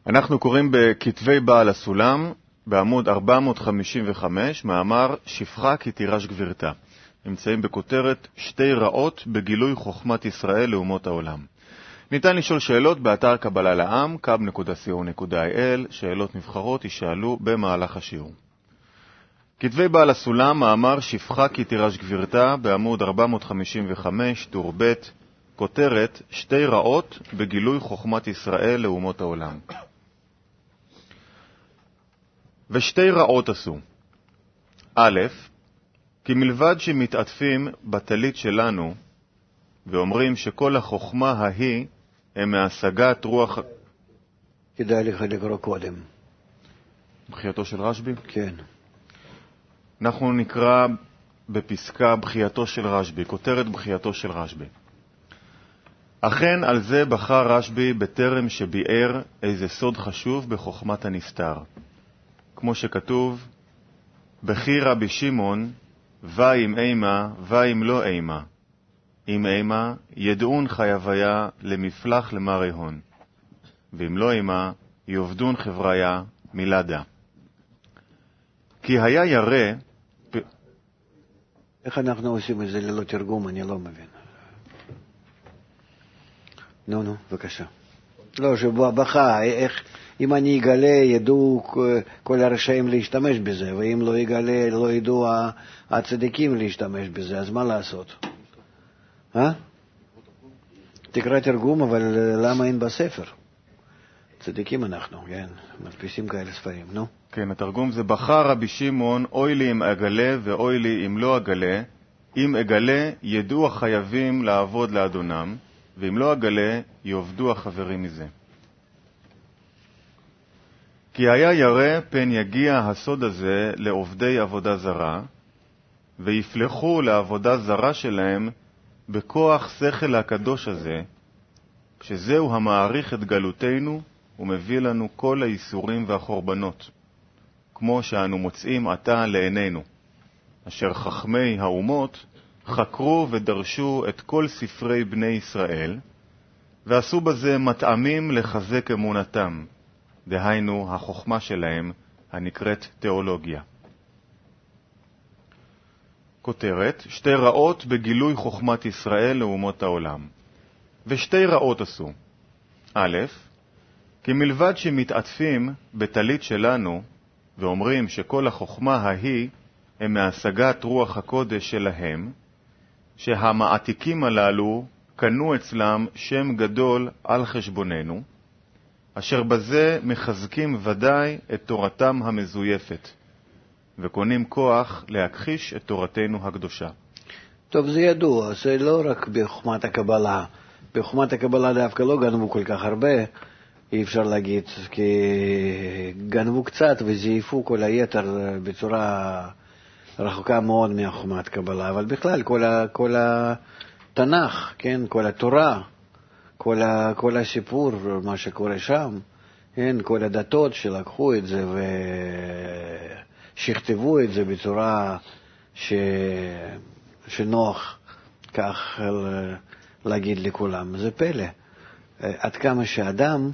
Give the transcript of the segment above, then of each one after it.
אנחנו קוראים בכתבי בעל הסולם, בעמוד 455, מאמר שפחה כי תירש גבירתה. נמצאים בכותרת שתי רעות בגילוי חוכמת ישראל לאומות העולם. ניתן לשאול שאלות באתר קבלה לעם, kab.co.il, שאלות נבחרות יישאלו במהלך השיעור. כתבי בעל הסולם, מאמר שפחה כי תירש גבירתה, בעמוד 455, טור ב', כותרת שתי רעות בגילוי חוכמת ישראל לאומות העולם. ושתי רעות עשו. א', כי מלבד שמתעטפים בטלית שלנו ואומרים שכל החוכמה ההיא הם מהשגת רוח... כדאי לך לקרוא קודם. בחייתו של רשב"י? כן. אנחנו נקרא בפסקה בחייתו של רשב"י, כותרת בחייתו של רשב"י. אכן על זה בחר רשב"י בטרם שביאר איזה סוד חשוב בחוכמת הנסתר. כמו שכתוב, בכי רבי שמעון, ואם אימה, ואם לא אימה. אם אימה, ידעון חייביה למפלח למרי הון. ואם לא אימה, יובדון חבריה מילדה. כי היה ירא... איך אנחנו עושים את זה ללא תרגום? אני לא מבין. נו, בבקשה. לא, שבחה, איך... אם אני אגלה, ידעו כל הרשעים להשתמש בזה, ואם לא יגלה, לא ידעו הצדיקים להשתמש בזה, אז מה לעשות? תקרא תרגום, אבל למה אין בספר? צדיקים אנחנו, כן, מדפיסים כאלה ספרים, נו. כן, התרגום זה בחר רבי שמעון, אוי לי אם אגלה ואוי לי אם לא אגלה. אם אגלה, ידעו החייבים לעבוד לאדונם, ואם לא אגלה, יעבדו החברים מזה. כי היה ירא פן יגיע הסוד הזה לעובדי עבודה זרה, ויפלחו לעבודה זרה שלהם בכוח שכל הקדוש הזה, שזהו המעריך את גלותנו ומביא לנו כל האיסורים והחורבנות, כמו שאנו מוצאים עתה לעינינו, אשר חכמי האומות חקרו ודרשו את כל ספרי בני ישראל, ועשו בזה מטעמים לחזק אמונתם, דהיינו החוכמה שלהם הנקראת תיאולוגיה. כותרת, שתי רעות בגילוי חוכמת ישראל לאומות העולם. ושתי רעות עשו. א', כי מלבד שמתעטפים בטלית שלנו ואומרים שכל החוכמה ההיא הם מהשגת רוח הקודש שלהם, שהמעתיקים הללו קנו אצלם שם גדול על חשבוננו, אשר בזה מחזקים ודאי את תורתם המזויפת, וקונים כוח להכחיש את תורתנו הקדושה. טוב, זה ידוע, זה לא רק בחוכמת הקבלה. בחוכמת הקבלה דווקא לא גנבו כל כך הרבה, אי אפשר להגיד, כי גנבו קצת וזייפו כל היתר בצורה רחוקה מאוד מחוכמת הקבלה, אבל בכלל כל התנ"ך, כן, כל התורה, כל הסיפור, מה שקורה שם, כן, כל הדתות שלקחו את זה ושכתבו את זה בצורה שנוח כך להגיד לכולם. זה פלא. עד כמה שאדם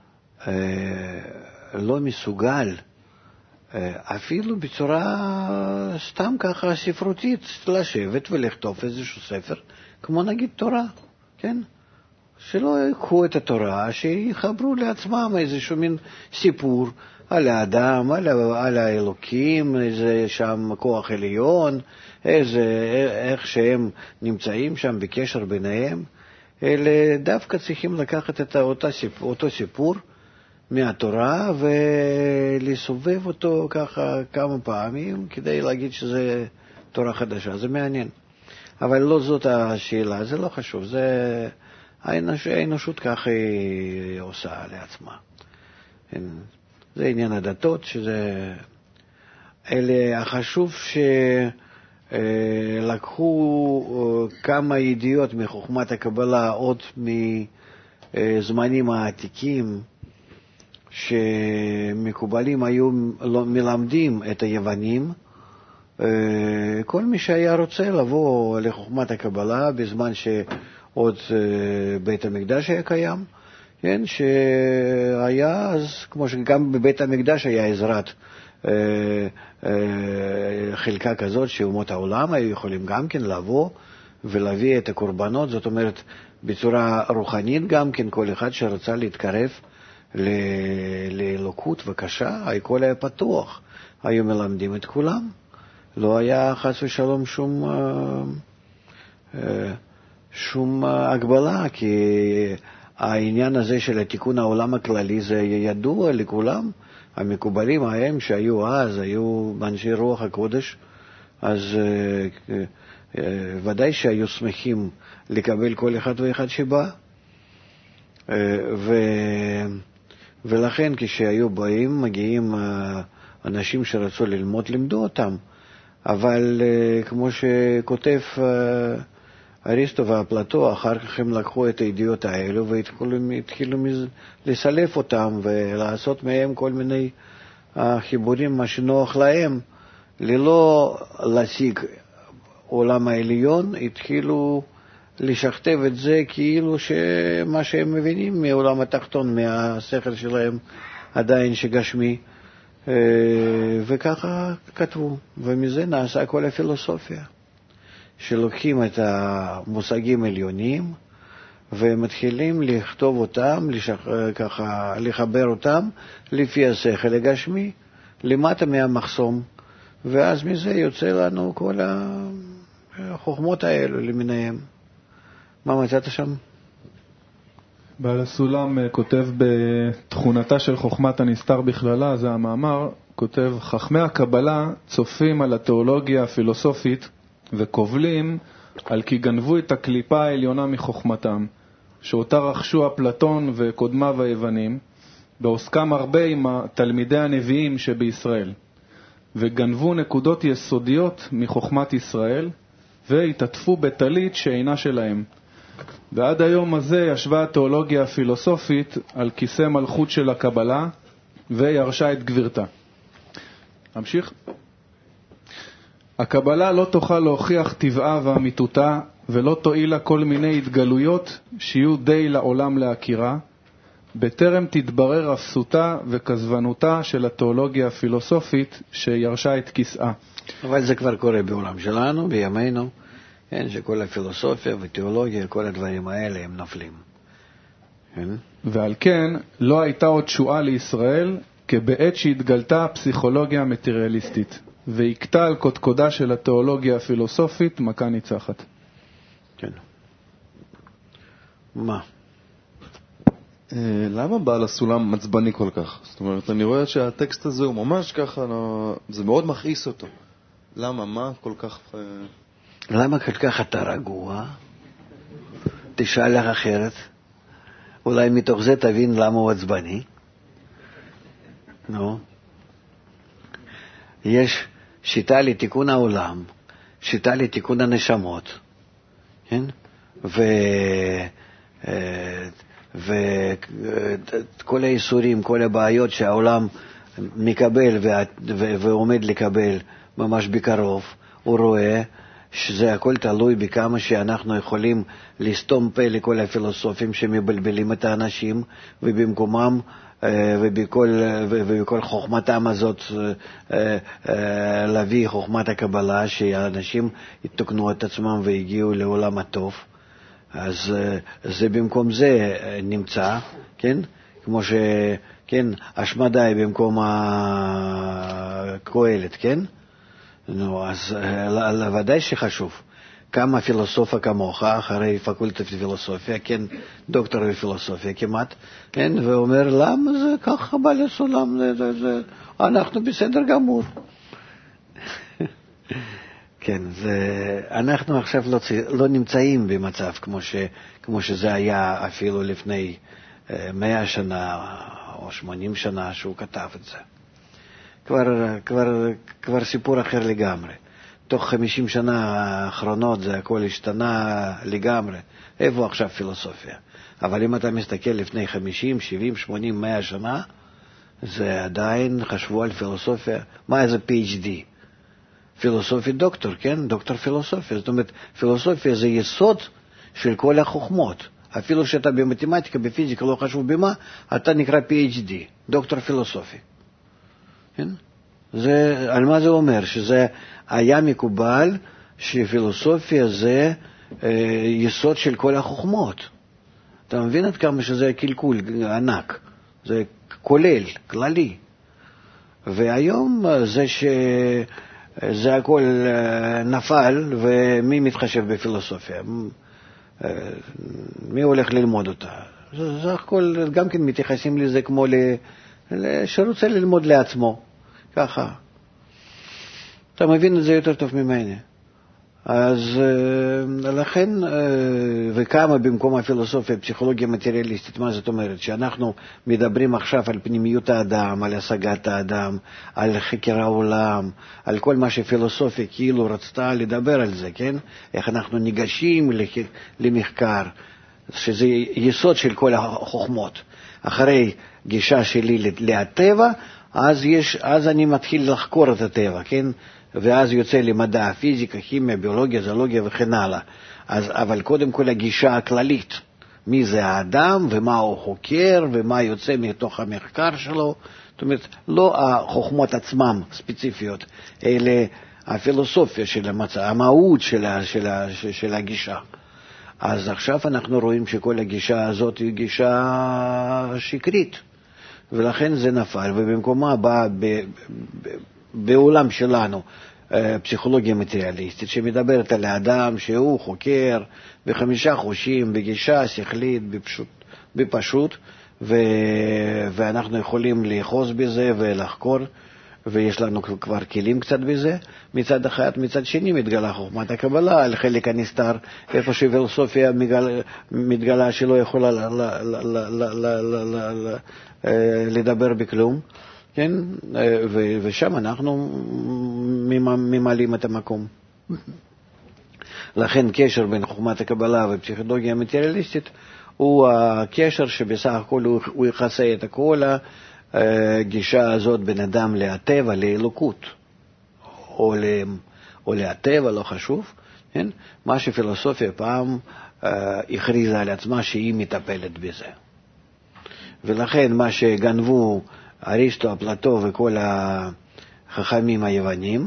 לא מסוגל, אפילו בצורה סתם ככה ספרותית, לשבת ולכתוב איזשהו ספר, כמו נגיד תורה, כן? שלא יקחו את התורה, שיחברו לעצמם איזשהו מין סיפור על האדם, על האלוקים, איזה שם כוח עליון, איך שהם נמצאים שם בקשר ביניהם. אלה דווקא צריכים לקחת את אותו סיפור מהתורה ולסובב אותו ככה כמה פעמים כדי להגיד שזה תורה חדשה. זה מעניין. אבל לא זאת השאלה, זה לא חשוב. זה האנושות כך היא עושה לעצמה. זה עניין הדתות, שזה... אלה החשוב שלקחו כמה ידיעות מחוכמת הקבלה עוד מזמנים העתיקים, שמקובלים היו מלמדים את היוונים. כל מי שהיה רוצה לבוא לחוכמת הקבלה בזמן שעוד בית המקדש היה קיים, כן, שהיה אז, כמו שגם בבית המקדש היה עזרת חלקה כזאת שאומות העולם היו יכולים גם כן לבוא ולהביא את הקורבנות, זאת אומרת בצורה רוחנית גם כן, כל אחד שרצה להתקרב לאלוקות וקשה, הכל היה פתוח, היו מלמדים את כולם, לא היה חס ושלום שום הגבלה, כי העניין הזה של תיקון העולם הכללי זה ידוע לכולם, המקובלים ההם שהיו אז, היו באנשי רוח הקודש, אז ודאי שהיו שמחים לקבל כל אחד ואחד שבא, ולכן כשהיו מגיעים אנשים שרצו ללמוד, לימדו אותם, אבל כמו שכותב אריסטו ואפלטו, אחר כך הם לקחו את הידיעות האלו והתחילו לסלף אותם ולעשות מהם כל מיני חיבורים, מה שנוח להם, ללא להשיג עולם העליון, התחילו לשכתב את זה כאילו שמה שהם מבינים מעולם התחתון, מהשכל שלהם עדיין שגשמי, וככה כתבו, ומזה נעשה כל הפילוסופיה. שלוקחים את המושגים עליונים ומתחילים לכתוב אותם, ככה לחבר אותם לפי השכל הגשמי, למטה מהמחסום, ואז מזה יוצא לנו כל החוכמות האלו למיניהם. מה מצאת שם? בעל הסולם כותב בתכונתה של חוכמת הנסתר בכללה, זה המאמר, כותב, חכמי הקבלה צופים על התיאולוגיה הפילוסופית וקובלים על כי גנבו את הקליפה העליונה מחוכמתם, שאותה רכשו אפלטון וקודמיו היוונים, בעוסקם הרבה עם תלמידי הנביאים שבישראל, וגנבו נקודות יסודיות מחוכמת ישראל, והתעטפו בטלית שאינה שלהם. ועד היום הזה ישבה התיאולוגיה הפילוסופית על כיסא מלכות של הקבלה, וירשה את גבירתה. המשיך. הקבלה לא תוכל להוכיח טבעה ואמיתותה, ולא תועילה כל מיני התגלויות שיהיו די לעולם להכירה, בטרם תתברר אפסותה וכזבנותה של התיאולוגיה הפילוסופית שירשה את כיסאה. אבל זה כבר קורה בעולם שלנו, בימינו, כן, שכל הפילוסופיה ותיאולוגיה, כל הדברים האלה הם נופלים. כן? ועל כן לא הייתה עוד תשועה לישראל כבעת שהתגלתה הפסיכולוגיה המטריאליסטית, והקטה על קודקודה של התיאולוגיה הפילוסופית מכה ניצחת. כן. מה? למה בעל הסולם מצבני כל כך? זאת אומרת, אני רואה שהטקסט הזה הוא ממש ככה, זה מאוד מכעיס אותו. למה? מה כל כך... למה כל כך אתה רגוע? תשאל לך אחרת. אולי מתוך זה תבין למה הוא עצבני. נו. יש שיטה לתיקון העולם, שיטה לתיקון הנשמות, כן? וכל האיסורים, כל הבעיות שהעולם מקבל ועומד לקבל ממש בקרוב, הוא רואה שזה הכל תלוי בכמה שאנחנו יכולים לסתום פה לכל הפילוסופים שמבלבלים את האנשים, ובמקומם ובכל חוכמתם הזאת להביא חוכמת הקבלה, שהאנשים יתקנו את עצמם והגיעו לעולם הטוב. אז זה במקום זה נמצא, כן? כמו שכן, השמדה במקום הקהלת, כן? נו, אז ודאי שחשוב. כמה פילוסופיה כמוך, אחרי פקולטה פילוסופיה, כן, דוקטור בפילוסופיה כמעט, כן, ואומר, למה זה ככה בא לסולם, אנחנו בסדר גמור. כן, אנחנו עכשיו לא נמצאים במצב כמו שזה היה אפילו לפני 100 שנה או 80 שנה שהוא כתב את זה. כבר סיפור אחר לגמרי. תוך 50 שנה האחרונות זה הכל השתנה לגמרי. איפה עכשיו פילוסופיה? אבל אם אתה מסתכל לפני 50, 70, 80, 100 שנה, זה עדיין חשבו על פילוסופיה. מה זה PhD? פילוסופיה דוקטור, כן? דוקטור פילוסופיה. זאת אומרת, פילוסופיה זה יסוד של כל החוכמות. אפילו שאתה במתמטיקה, בפיזיקה, לא חשוב במה, אתה נקרא PhD, דוקטור פילוסופי. כן? על מה זה אומר? שזה היה מקובל שפילוסופיה זה יסוד של כל החוכמות. אתה מבין עד כמה שזה קלקול ענק, זה כולל, כללי. והיום זה הכל נפל, ומי מתחשב בפילוסופיה? מי הולך ללמוד אותה? זה הכל, גם כן מתייחסים לזה כמו שרוצה ללמוד לעצמו, ככה. אתה מבין את זה יותר טוב ממני. אז לכן, וכמה במקום הפילוסופיה, פסיכולוגיה מטריאליסטית, מה זאת אומרת? שאנחנו מדברים עכשיו על פנימיות האדם, על השגת האדם, על חקר העולם, על כל מה שפילוסופיה כאילו רצתה לדבר על זה, כן? איך אנחנו ניגשים למחקר, שזה יסוד של כל החוכמות. אחרי גישה שלי לטבע, אז אני מתחיל לחקור את הטבע, כן? ואז יוצא למדע, פיזיקה, כימיה, ביולוגיה, זולוגיה וכן הלאה. אבל קודם כל הגישה הכללית, מי זה האדם ומה הוא חוקר ומה יוצא מתוך המחקר שלו. זאת אומרת, לא החוכמות עצמם ספציפיות, אלא הפילוסופיה של המצע, המהות של הגישה. אז עכשיו אנחנו רואים שכל הגישה הזאת היא גישה שקרית, ולכן זה נפל, ובמקומה באה בעולם שלנו פסיכולוגיה מטריאליסטית שמדברת על האדם שהוא חוקר בחמישה חושים, בגישה שכלית, בפשוט, ואנחנו יכולים לאחוז בזה ולחקור, ויש לנו כבר כלים קצת בזה. מצד אחד, מצד שני מתגלה חוכמת הקבלה על חלק הנסתר, איפה שפילוסופיה מתגלה שלא יכולה לדבר בכלום, כן? ושם אנחנו ממלאים את המקום. לכן קשר בין חוכמת הקבלה ופסיכולוגיה המטריאליסטית הוא הקשר שבסך הכל הוא יחסה את כל הגישה הזאת בין אדם לטבע, לאלוקות, או לטבע, לא חשוב, כן? מה שפילוסופיה פעם הכריזה על עצמה שהיא מטפלת בזה. ולכן מה שגנבו אריסטו, אפלטו וכל החכמים היוונים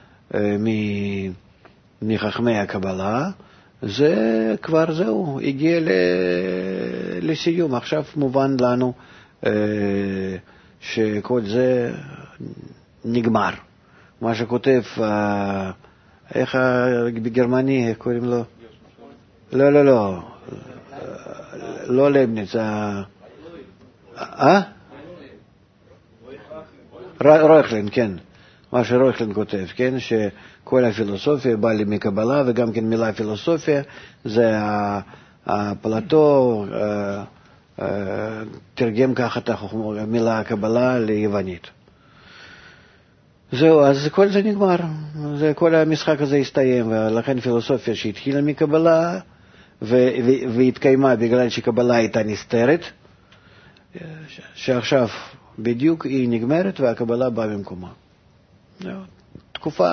מחכמי הקבלה, זה כבר זהו, הגיע לסיום. עכשיו מובן לנו שכל זה נגמר. מה שכותב, איך בגרמני, איך קוראים לו? לא לבניץ, רויכלן, כן. מה שרויכלן כותב, כן? שכל הפילוסופיה באה לי מקבלה, וגם כן מילה פילוסופיה, זה אפלטו תרגם ככה את המילה הקבלה ליוונית. זהו, אז כל זה נגמר. כל המשחק הזה הסתיים, ולכן פילוסופיה שהתחילה מקבלה, והתקיימה בגלל שקבלה הייתה נסתרת, שעכשיו בדיוק היא נגמרת והקבלה באה במקומה. תקופה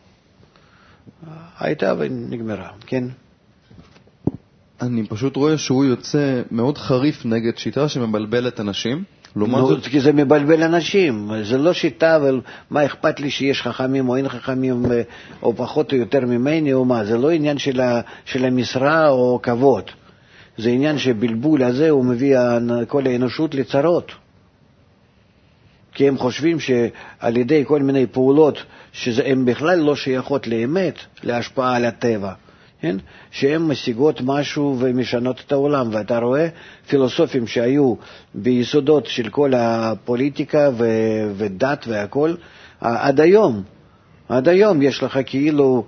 הייתה ונגמרה, כן? אני פשוט רואה שהוא יוצא מאוד חריף נגד שיטה שמבלבלת אנשים. כי זה מבלבל אנשים, זה לא שיטה, אבל מה אכפת לי שיש חכמים או אין חכמים, או פחות או יותר ממני או מה, זה לא עניין של המשרה או כבוד, זה עניין שבלבול הזה הוא מביא כל האנושות לצרות. כי הם חושבים שעל ידי כל מיני פעולות שהן בכלל לא שייכות לאמת, להשפעה על הטבע, כן? שהן משיגות משהו ומשנות את העולם. ואתה רואה פילוסופים שהיו ביסודות של כל הפוליטיקה ודת והכל, עד היום יש לך כאילו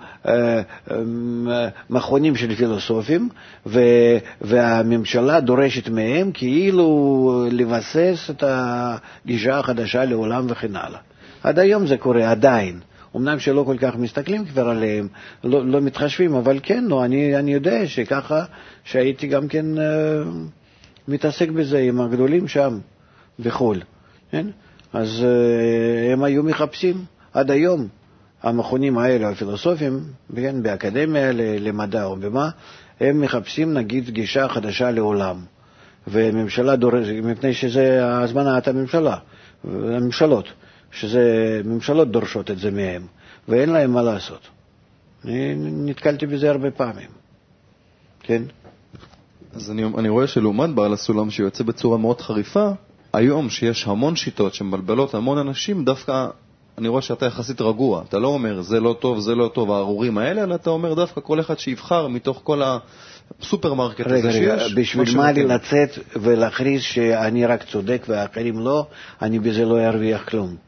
מכונים של פילוסופים, והממשלה דורשת מהם כאילו לבסס את הגישה החדשה לעולם וכן הלאה. עד היום זה קורה עדיין. אמנם שלא כל כך מסתכלים כבר עליהם, לא מתחשבים, אבל כן, אני יודע שככה, שהייתי גם כן מתעסק בזה עם הגדולים שם בחול. כן? אז הם היו מחפשים עד היום. המכונים האלה, הפילוסופים, כן, באקדמיה למדע או במה, הם מחפשים נגיד גישה חדשה לעולם, וממשלה דורשת, מפני שזה הזמנת הממשלה, הממשלות, שזה ממשלות דורשות את זה מהם, ואין להם מה לעשות. אני נתקלתי בזה הרבה פעמים. כן? אז אני רואה שלעומת בעל הסולם שיוצא בצורה מאוד חריפה, היום שיש המון שיטות שמבלבלות המון אנשים, דווקא אני רואה שאתה יחסית רגוע. אתה לא אומר זה לא טוב, זה לא טוב, הארורים האלה, אלא אתה אומר דווקא כל אחד שיבחר מתוך כל הסופרמרקט הזה שיש. רגע, בשביל מה לי לצאת ולהכריז שאני רק צודק והאחרים לא, אני בזה לא ארוויח כלום.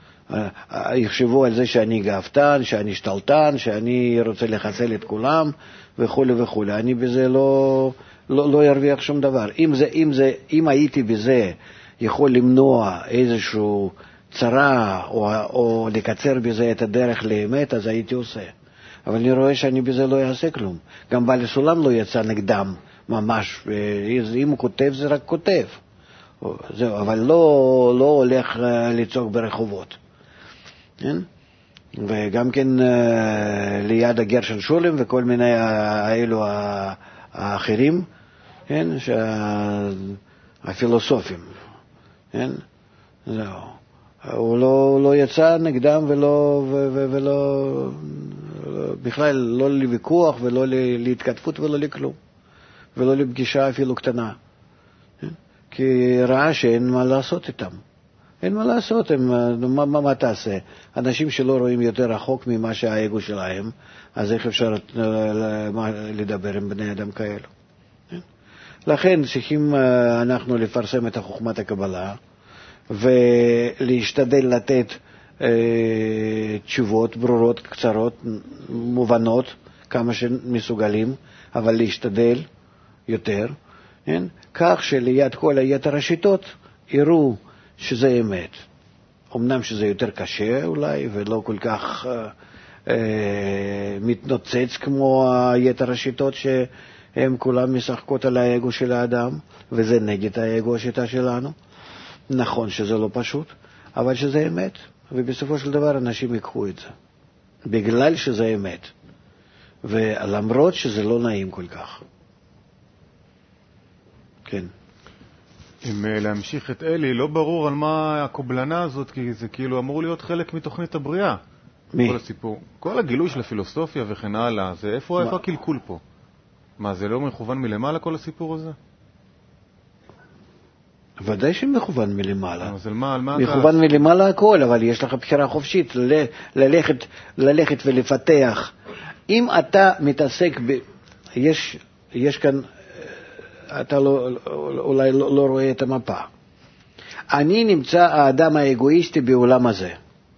יחשבו על זה שאני גאוותן, שאני שתלטן, שאני רוצה לחסל את כולם וכו' וכו'. אני בזה לא ארוויח שום דבר. אם הייתי בזה יכול למנוע איזשהו צרה או לקצר בזה את הדרך לאמת, אז הייתי עושה. אבל אני רואה שאני בזה לא אעשה כלום. גם בעל הסולם לא יצא נגדם ממש. אם הוא כותב זה רק כותב. זהו, אבל לא הולך לצעוק ברחובות. כן? וגם כן ליד הגר של שולם וכל מיני האלו האחרים, כן? הפילוסופים. כן? זהו. הוא לא יצא נגדם ולא בכלל לא לוויכוח ולא להתכתבות ולא לכלום. ולא לפגישה אפילו קטנה. כן? כי ראה שאין מה לעשות איתם. אין מה לעשות, מה תעשה? אנשים שלא רואים יותר רחוק ממה שהאגו שלהם, אז איך אפשר לדבר עם בני אדם כאלו? לכן צריכים אנחנו לפרסם את חוכמת הקבלה, ולהשתדל לתת תשובות ברורות, קצרות, מובנות, כמה שמסוגלים, אבל להשתדל יותר, כן? כך שליד כל היתר השיטות יראו שזה אמת. אמנם שזה יותר קשה אולי, ולא כל כך מתנוצץ כמו היתר השיטות שהן כולן משחקות על האגו של האדם, וזה נגד האגו השיטה שלנו. נכון שזה לא פשוט, אבל שזה אמת, ובסופו של דבר אנשים יקחו את זה, בגלל שזה אמת, ולמרות שזה לא נעים כל כך. כן. אם להמשיך את אלי, לא ברור על מה הקובלנה הזאת, כי זה כאילו אמור להיות חלק מתוכנית הבריאה. מי? כל הסיפור. כל הגילוי של הפילוסופיה וכן הלאה, זה איפה הקלקול פה? מה, זה לא מכוון מלמעלה כל הסיפור הזה? ודאי שמכוון מלמעלה. אז על מה מכוון מלמעלה הכל, אבל יש לך בחירה חופשית ללכת ולפתח. אם אתה מתעסק יש כאן, אתה אולי לא רואה את המפה. אני נמצא האדם האגואיסטי בעולם הזה.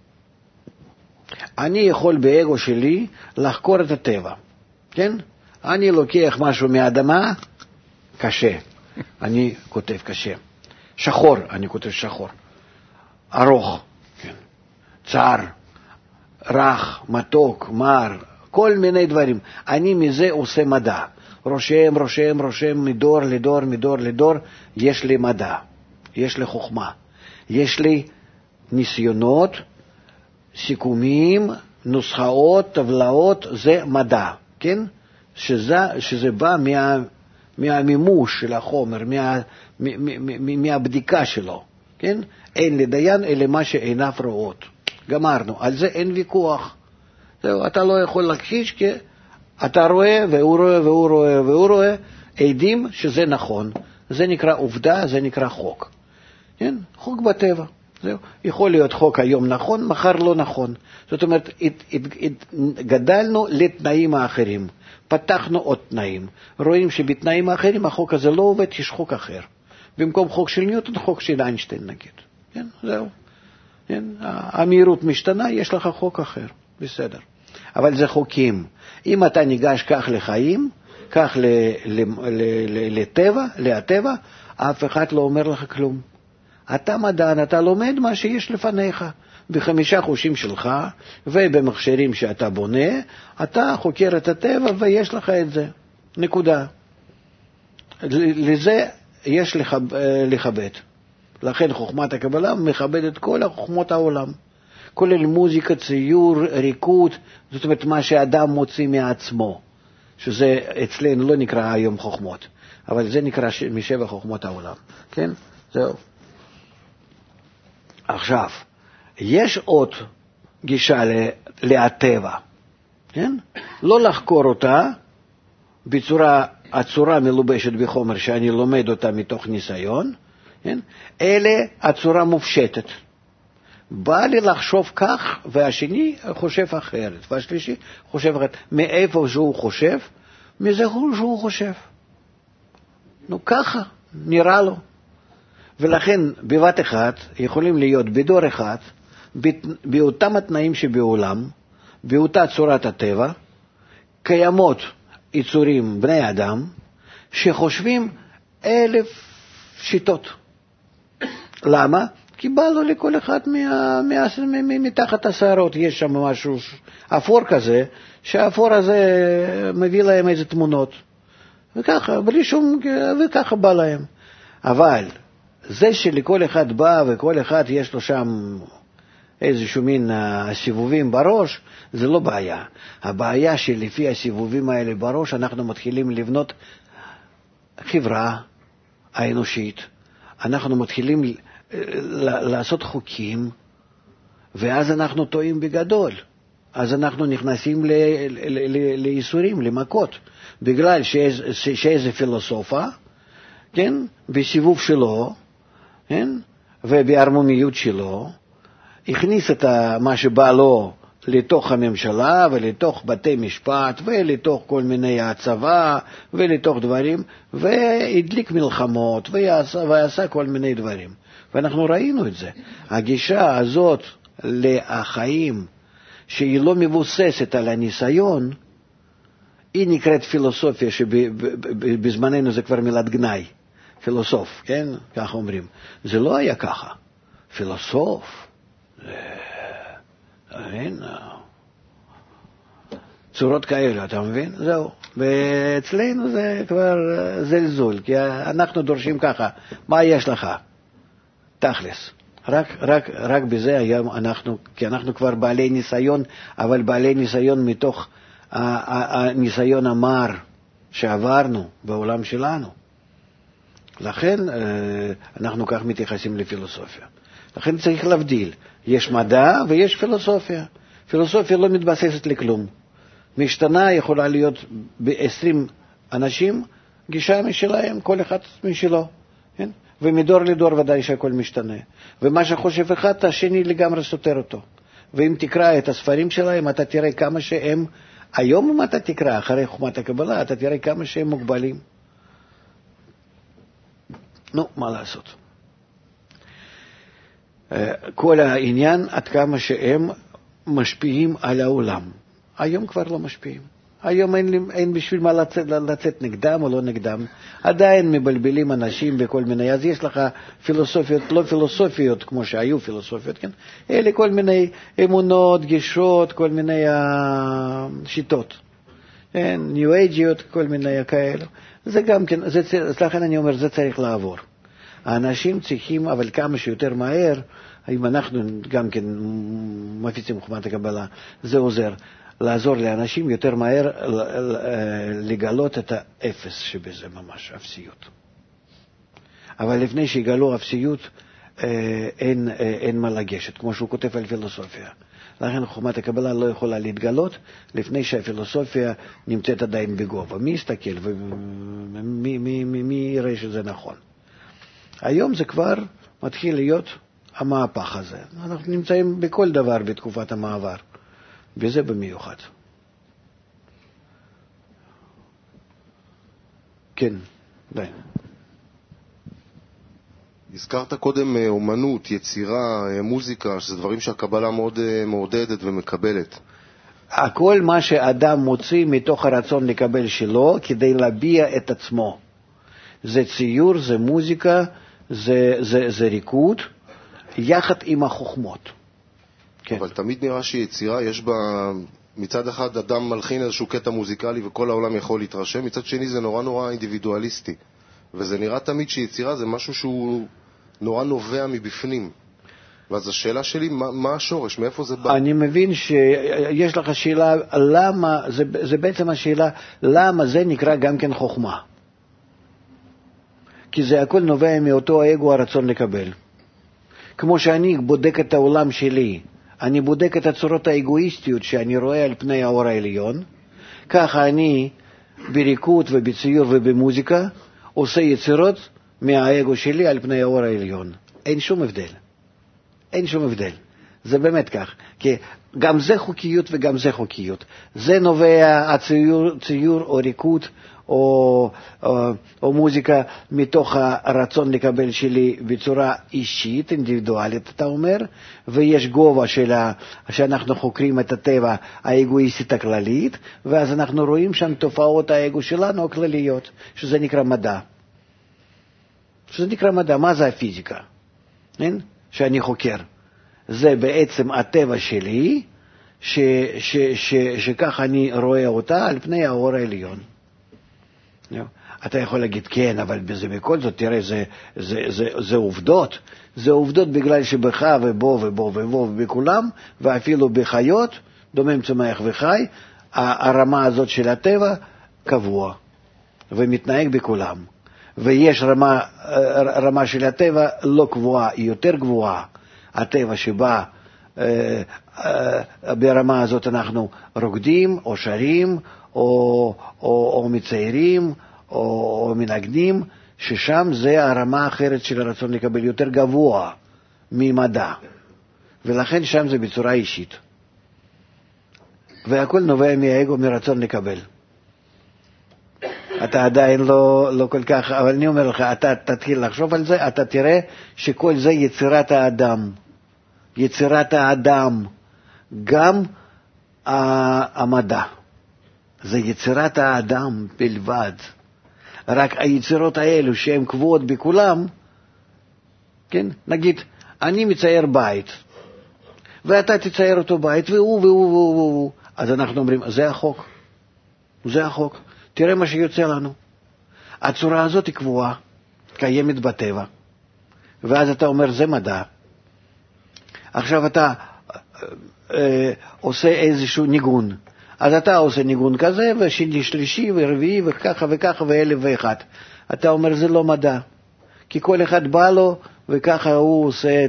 אני יכול באגו שלי לחקור את הטבע. כן? אני לוקח משהו מהאדמה, קשה. אני כותב קשה. שחור, אני כותב שחור. ארוך, כן. צער, רך, מתוק, מר, כל מיני דברים. אני מזה עושה מדע. רושם, מדור לדור, יש לי מדע. יש לי חוכמה. יש לי ניסיונות, סיכומים, נוסחאות, טבלאות, זה מדע. כן? שזה בא מהמימוש של החומר, מהבדיקה שלו, כן? אין לדיין אלא מה שעיניו רואות. גמרנו, על זה אין ויכוח. זהו, אתה לא יכול להכחיש כי אתה רואה והוא רואה עדים שזה נכון. זה נקרא עובדה, זה נקרא חוק. כן? חוק בטבע. זהו. יכול להיות חוק היום נכון, מחר לא נכון. זאת אומרת, גדלנו לתנאים האחרים. פתחנו עוד תנאים. רואים שבתנאים האחרים החוק הזה לא עובד, יש חוק אחר. במקום חוק של ניוטון, חוק של איינשטיין נגיד. כן? זהו. כן? המהירות משתנה, יש לך חוק אחר. בסדר. אבל זה חוקים. אם אתה ניגש כך לחיים, כך לטבע, אף אחד לא אומר לך כלום. אתה מדען, אתה לומד מה שיש לפניך. ב5 חושים שלך ובמכשירים שאתה בונה, אתה חוקר את הטבע ויש לך את זה. נקודה. לזה יש לכבד. לכן חוכמת הקבלה מכבדת כל חוכמות העולם. כולל מוזיקה, ציור, ריקוד, זאת אומרת מה שאדם מוציא מעצמו. שזה אצלנו לא נקרא היום חוכמות, אבל זה נקרא משבע חוכמות העולם, כן? זהו. עכשיו, יש עוד גישה להטבע, כן? לא לחקור אותה בצורה הצורה מלובשת בחומר שאני לומד אותה מתוך ניסיון, כן? אלא הצורה מופשטת. בא לי לחשוב כך, והשני חושב אחרת, והשלישי חושב אחרת. מאיפה שהוא חושב? מזה שהוא חושב. נו, ככה נראה לו. ולכן בבת אחת יכולים להיות בדור אחד, באותם התנאים שבעולם, באותה צורת הטבע, קיימות יצורים, בני אדם, שחושבים 1000 שיטות. למה? כי בא לו לכל אחד מתחת השערות, יש שם משהו אפור כזה, שהאפור הזה מביא להם איזה תמונות. וככה, בלי שום, וככה בא להם. אבל זה שלכל אחד בא וכל אחד יש לו שם איזשהו מין סיבובים בראש, זה לא בעיה. הבעיה שלפי הסיבובים האלה בראש אנחנו מתחילים לבנות חברה האנושית, אנחנו מתחילים לעשות חוקים, ואז אנחנו טועים בגדול. אז אנחנו נכנסים לאיסורים, למכות, בגלל שאיזה פילוסופה, כן, בסיבוב שלו, כן, ובהרמוניות שלו, הכניס את מה שבא לו לתוך הממשלה ולתוך בתי משפט ולתוך כל מיני הצבא ולתוך דברים, והדליק מלחמות ועשה כל מיני דברים. ואנחנו ראינו את זה. הגישה הזאת לחיים שהיא לא מבוססת על הניסיון, היא נקראת פילוסופיה, שבזמננו זה כבר מילת גנאי, פילוסוף, כן? כך אומרים. זה לא היה ככה. פילוסוף, צורות כאלה, אתה מבין? זהו. ואצלנו זה כבר זלזול, כי אנחנו דורשים ככה, מה יש לך? תכלס. רק בזה היום אנחנו, כי אנחנו כבר בעלי ניסיון, אבל בעלי ניסיון מתוך הניסיון המר שעברנו בעולם שלנו. לכן אנחנו כך מתייחסים לפילוסופיה. לכן צריך להבדיל. יש מדע ויש פילוסופיה. פילוסופיה לא מתבססת לכלום. משתנה יכולה להיות ב-20 אנשים, גישה משלהם, כל אחד משלו. כן? ומדור לדור ודאי שהכל משתנה. ומה שחושב אחד, השני לגמרי סותר אותו. ואם תקרא את הספרים שלהם, אתה תראה כמה שהם, היום אם אתה תקרא, אחרי חוכמת הקבלה, אתה תראה כמה שהם מוגבלים. נו, מה לעשות? כל העניין עד כמה שהם משפיעים על העולם. היום כבר לא משפיעים. היום אין בשביל מה לצאת נגדם או לא נגדם. עדיין מבלבלים אנשים בכל מיני, אז יש לך פילוסופיות, לא פילוסופיות כמו שהיו פילוסופיות, כן? אלה כל מיני אמונות, גישות, כל מיני שיטות. ניו אייג'יות, כל מיני כאלה. זה גם כן, לכן אני אומר, זה צריך לעבור. האנשים צריכים, אבל כמה שיותר מהר, אם אנחנו גם כן מפיצים חוכמת הקבלה, זה עוזר. לעזור לאנשים יותר מהר לגלות את האפס שבזה ממש, אפסיות. אבל לפני שיגלו אפסיות, אין מה לגשת, כמו שהוא כותב על פילוסופיה. לכן חוכמת הקבלה לא יכולה להתגלות לפני שהפילוסופיה נמצאת עדיין בגובה. מי יסתכל ומי יראה שזה נכון? היום זה כבר מתחיל להיות המהפך הזה. אנחנו נמצאים בכל דבר בתקופת המעבר. וזה במיוחד. כן, די. הזכרת קודם אומנות, יצירה, מוזיקה, שזה דברים שהקבלה מאוד מעודדת ומקבלת. הכל מה שאדם מוציא מתוך הרצון לקבל שלו כדי להביע את עצמו. זה ציור, זה מוזיקה, זה ריקוד, יחד עם החוכמות. כן. אבל תמיד נראה שיצירה יש בה, מצד אחד אדם מלחין איזשהו קטע מוזיקלי וכל העולם יכול להתרשם, מצד שני זה נורא אינדיבידואליסטי. וזה נראה תמיד שיצירה זה משהו שהוא נורא נובע מבפנים. ואז השאלה שלי, מה השורש? מאיפה זה בא? אני מבין שיש לך שאלה, למה, זה בעצם השאלה, למה זה נקרא גם כן חוכמה. כי זה הכל נובע מאותו האגו, הרצון לקבל. כמו שאני בודק את העולם שלי, אני בודק את הצורות האגואיסטיות שאני רואה על פני האור העליון, ככה אני בריקוד ובציור ובמוזיקה עושה יצירות מהאגו שלי על פני האור העליון. אין שום הבדל. אין שום הבדל. זה באמת כך. כי גם זה חוקיות וגם זה חוקיות. זה נובע הציור או ריקוד או מוזיקה מתוך הרצון לקבל שלי בצורה אישית, אינדיבידואלית, אתה אומר, ויש גובה שאנחנו חוקרים את הטבע האגואיסטית הכללית, ואז אנחנו רואים שם תופעות האגו שלנו הכלליות, שזה נקרא מדע. שזה נקרא מדע. מה זה הפיזיקה? אין? שאני חוקר. זה בעצם הטבע שלי, שכך אני רואה אותה על פני האור העליון. אתה יכול להגיד, כן, אבל זה בכל זאת, תראה, זה עובדות. זה עובדות בגלל שבך ובו ובו ובו ובכולם, ואפילו בחיות, דומם צומח וחי, הרמה הזאת של הטבע קבוע, ומתנהג בכולם. ויש רמה של הטבע לא קבועה, היא יותר גבוהה. הטבע שבה ברמה הזאת אנחנו רוקדים או שרים או מציירים או מנגנים, ששם זה הרמה האחרת של הרצון לקבל, יותר גבוה ממדע, ולכן שם זה בצורה אישית, והכל נובע מהאגו, מרצון לקבל. אתה עדיין לא כל כך, אבל אני אומר לך, אתה תתחיל לחשוב על זה, אתה תראה שכל זה יצירת האדם. יצירת האדם, גם המדע. זה יצירת האדם בלבד. רק היצירות האלו שהן קבועות בכולם, כן? נגיד, אני מצייר בית, ואתה תצייר אותו בית, והוא. אז אנחנו אומרים, זה החוק. זה החוק. תראה מה שיוצא לנו. הצורה הזאת היא קבועה, קיימת בטבע. ואז אתה אומר, זה מדע. עכשיו אתה עושה איזשהו ניגון. אז אתה עושה ניגון כזה, ושני, שלישי, ורביעי, וככה וככה, ואלף ואחד. אתה אומר, זה לא מדע. כי כל אחד בא לו, וככה הוא עושה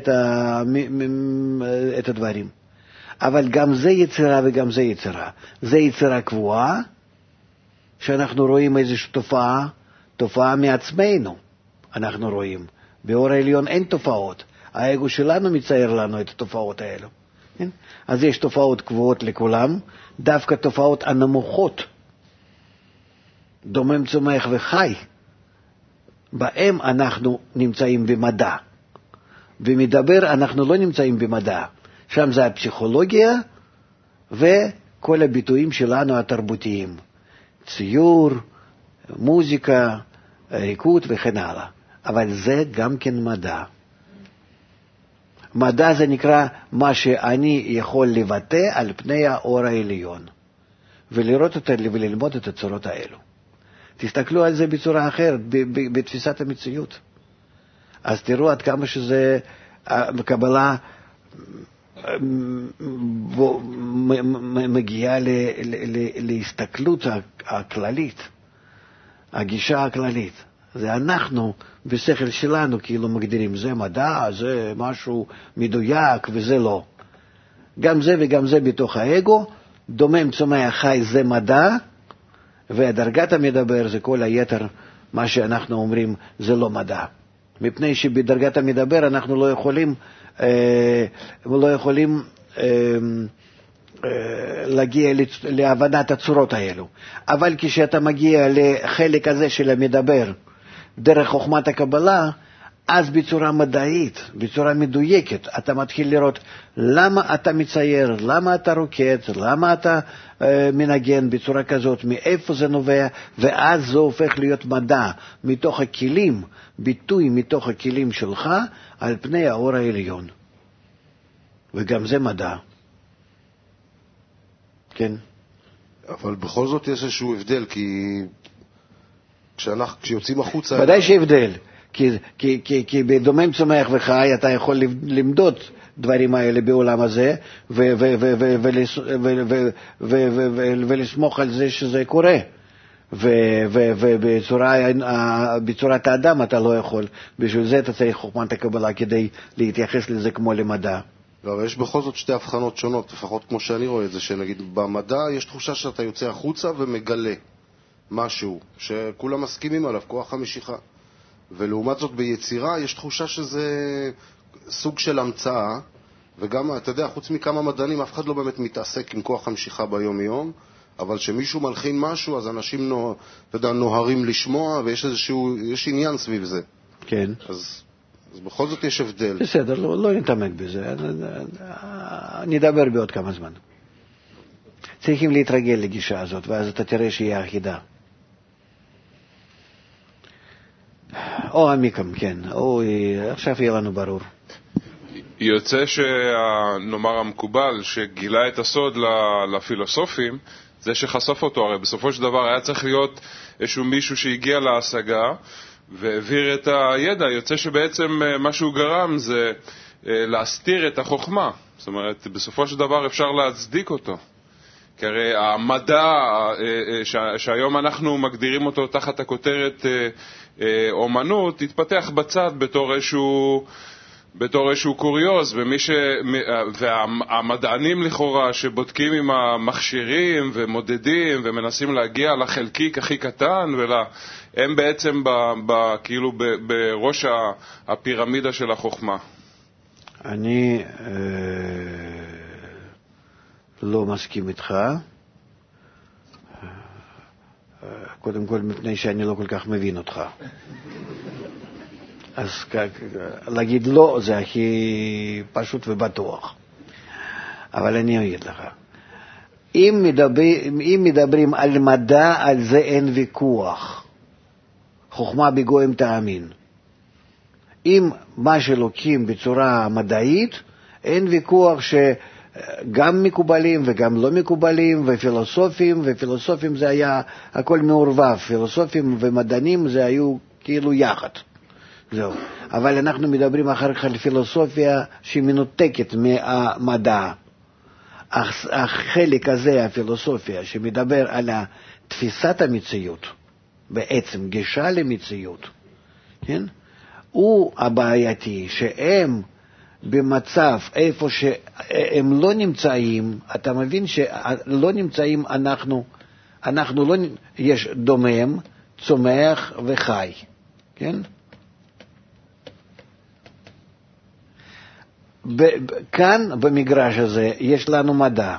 את הדברים. אבל גם זה יצירה וגם זה יצירה. זה יצירה קבועה, שאנחנו רואים איזושהי תופעה מעצמנו. אנחנו רואים. באור העליון אין תופעות. האגו שלנו מצייר לנו את התופעות האלו. כן? אז יש תופעות קבועות לכולם, דווקא תופעות הנמוכות, דומם צומח וחי, בהם אנחנו נמצאים במדע. ומדבר אנחנו לא נמצאים במדע. שם זה הפסיכולוגיה וכל הביטויים שלנו התרבותיים. ציור, מוזיקה, ריקוד וכן הלאה. אבל זה גם כן מדע. מדע זה נקרא מה שאני יכול לבטא על פני האור העליון, ולראות אותה וללמוד את הצורות האלו. תסתכלו על זה בצורה אחרת, בתפיסת המציאות. אז תראו עד כמה שזה קבלה מגיעה להסתכלות הכללית, הגישה הכללית. זה אנחנו בשכל שלנו כאילו מגדירים, זה מדע, זה משהו מדויק וזה לא. גם זה וגם זה בתוך האגו, דומם צומח חי זה מדע, והדרגת המדבר זה כל היתר, מה שאנחנו אומרים זה לא מדע. מפני שבדרגת המדבר אנחנו לא יכולים להגיע להבנת הצורות האלו. אבל כשאתה מגיע לחלק הזה של המדבר, דרך חוכמת הקבלה, אז בצורה מדעית, בצורה מדויקת, אתה מתחיל לראות למה אתה מצייר, למה אתה רוקד, למה אתה מנגן בצורה כזאת, מאיפה זה נובע, ואז זה הופך להיות מדע מתוך הכלים, ביטוי מתוך הכלים שלך על פני האור העליון. וגם זה מדע. כן. אבל בכל זאת יש איזשהו הבדל, כי כשיוצאים החוצה... ודאי שהבדל, כי בדומם צומח וחי אתה יכול למדוד הדברים האלה בעולם הזה, ולסמוך על זה שזה קורה. ובצורת האדם אתה לא יכול. בשביל זה אתה צריך חוכמת הקבלה כדי להתייחס לזה כמו למדע. לא, אבל יש בכל זאת שתי הבחנות שונות, לפחות כמו שאני רואה את זה, שנגיד במדע יש תחושה שאתה יוצא החוצה ומגלה משהו שכולם מסכימים עליו, כוח המשיכה. ולעומת זאת ביצירה יש תחושה שזה סוג של המצאה, וגם, אתה יודע, חוץ מכמה מדענים, אף אחד לא באמת מתעסק עם כוח המשיכה ביום יום, אבל שמישהו מלחין משהו, אז אנשים נוהרים לשמוע, ויש עניין סביב זה. כן. אז בכל זאת יש הבדל. בסדר, לא נתעמק בזה. נדבר בעוד כמה זמן. צריכים להתרגל לגישה הזאת, ואז אתה תראה שהיא אחידה. או עמיקם, כן. עכשיו יהיה לנו ברור. יוצא שנאמר המקובל שגילה את הסוד לפילוסופים, זה שחשוף אותו, הרי בסופו של דבר היה צריך להיות איזשהו מישהו שהגיע להשגה והעביר את הידע. יוצא שבעצם מה שהוא גרם זה להסתיר את החוכמה. זאת אומרת, בסופו של דבר אפשר להצדיק אותו. כי הרי המדע שהיום אנחנו מגדירים אותו תחת הכותרת אומנות, התפתח בצד בתור איזשהו קוריוז, והמדענים לכאורה שבודקים עם המכשירים ומודדים ומנסים להגיע לחלקיק הכי קטן, הם בעצם כאילו בראש הפירמידה של החוכמה. אני לא מסכים איתך, קודם כל מפני שאני לא כל כך מבין אותך. אז להגיד לא זה הכי פשוט ובטוח. אבל אני אגיד לך, אם מדברים על מדע, על זה אין ויכוח. חוכמה בגויים תאמין. אם מה שלוקים בצורה מדעית, אין ויכוח שגם מקובלים וגם לא מקובלים, ופילוסופים זה היה הכל מעורבב. פילוסופים ומדענים זה היו כאילו יחד. זהו. אבל אנחנו מדברים אחר כך על פילוסופיה שמנותקת מהמדע. החלק הזה, הפילוסופיה, שמדבר על תפיסת המציאות, בעצם גישה למציאות, כן? הוא הבעייתי, שהם במצב איפה שהם לא נמצאים, אתה מבין שלא נמצאים אנחנו לא, יש דומם, צומח וחי, כן? כאן במגרש הזה יש לנו מדע.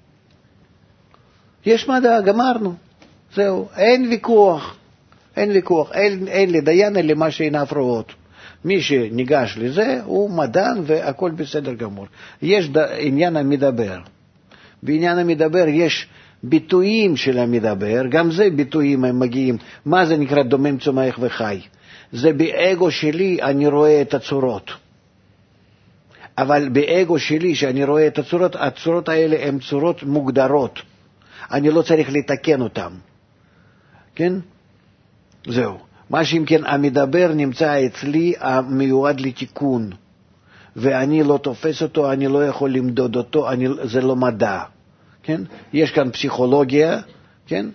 יש מדע, גמרנו. זהו, אין ויכוח. אין לדיין אלא מה שאין הפרעות. מי שניגש לזה הוא מדען והכל בסדר גמור. יש עניין המדבר. בעניין המדבר יש ביטויים של המדבר, גם זה ביטויים הם מגיעים. מה זה נקרא דומם, צומח וחי? זה באגו שלי אני רואה את הצורות. אבל באגו שלי שאני רואה את הצורות האלה הן צורות מוגדרות. אני לא צריך לתקן אותן. כן? זהו. מה שאם כן המדבר נמצא אצלי המיועד לתיקון. ואני לא תופס אותו, אני לא יכול למדוד אותו, זה לא מדע. כן? יש כאן פסיכולוגיה, כן?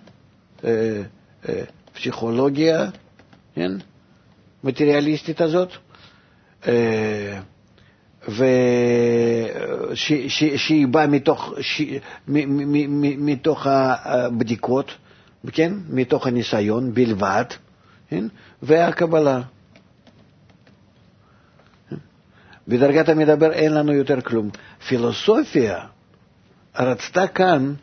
פסיכולוגיה, כן? מטריאליסטית הזאת. שהיא באה מתוך הבדיקות, כן? מתוך הניסיון בלבד, כן? והקבלה. בדרגת המדבר אין לנו יותר כלום. פילוסופיה רצתה כאן,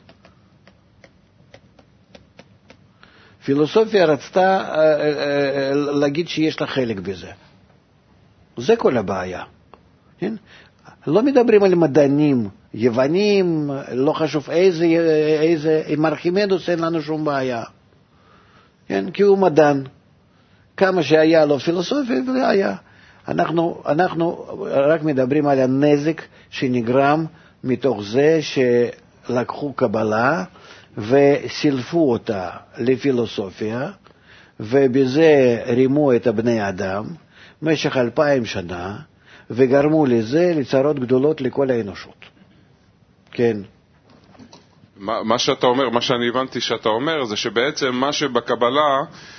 להגיד שיש לה חלק בזה. זה כל הבעיה. כן? לא מדברים על מדענים, יוונים, לא חשוב איזה, עם ארכימדוס אין לנו שום בעיה. כן? כי הוא מדען. כמה שהיה לו פילוסופיה, זה היה. אנחנו רק מדברים על הנזק שנגרם מתוך זה שלקחו קבלה וסילפו אותה לפילוסופיה, ובזה רימו את הבני אדם במשך 2000 שנה, וגרמו לזה לצרות גדולות לכל האנושות. כן. מה שאתה אומר, מה שאני הבנתי שאתה אומר, זה שבעצם מה שבקבלה